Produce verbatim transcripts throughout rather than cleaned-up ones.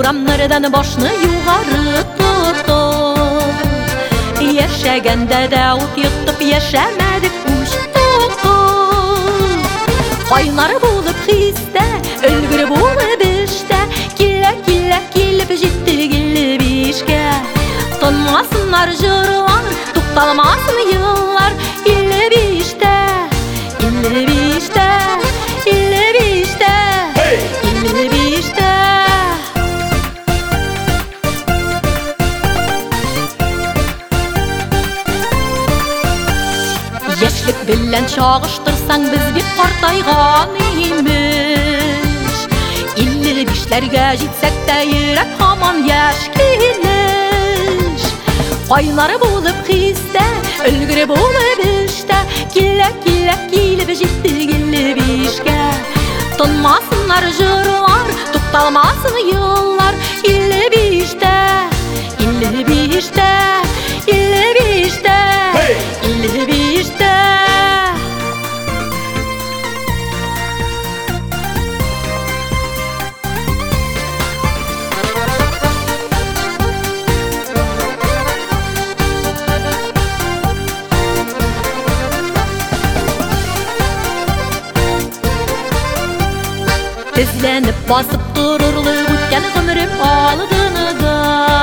Урамнардан башны югары тотып, яшәгәндә дә ут йотып, яшәмәдек уштык. Кайнар булып хистә, өлгер булып эштә, килә килә килеп җиттек илле бишкә. Тынмасыннар җырлар, тукталмасын еллар, илле биштә, илле биштә, илле биштә, илле биштә. Яшьлек белән чагыштырсаң, без бик картайган имеш. Илле бишләргә җитсәк тә, йөрәк һаман яшь килеш. Кайнар булып хистә, өлгер булып эштә, килә килә килеп җиттек илле бишкә. Тынмасыннар җырлар, тукталмасын еллар, илле биштә, илле биштә, илле биштә, илле биштә. Тезләнеп басып торырлык үткән гомрем алдыныда.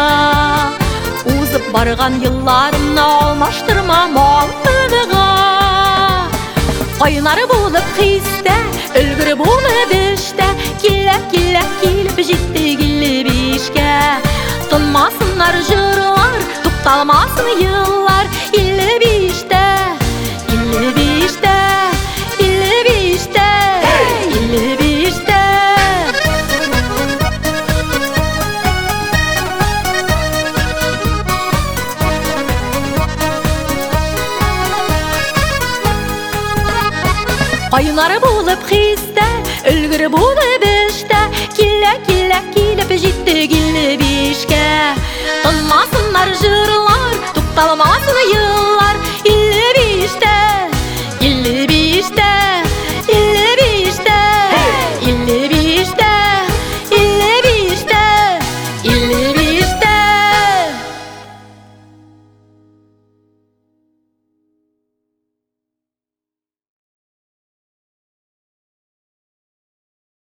Узып барган елларымны алмаштырма малтыга. Кайнар булып хистә, өлгер булып эштә, килә килә килеп җиттек илле бишкә. Тынмасыннар җырлар, тукталмасын еллар, илле биштә, илле биштә, илле биштә, илле биштә. Кайнар булып хистә, өлгер булып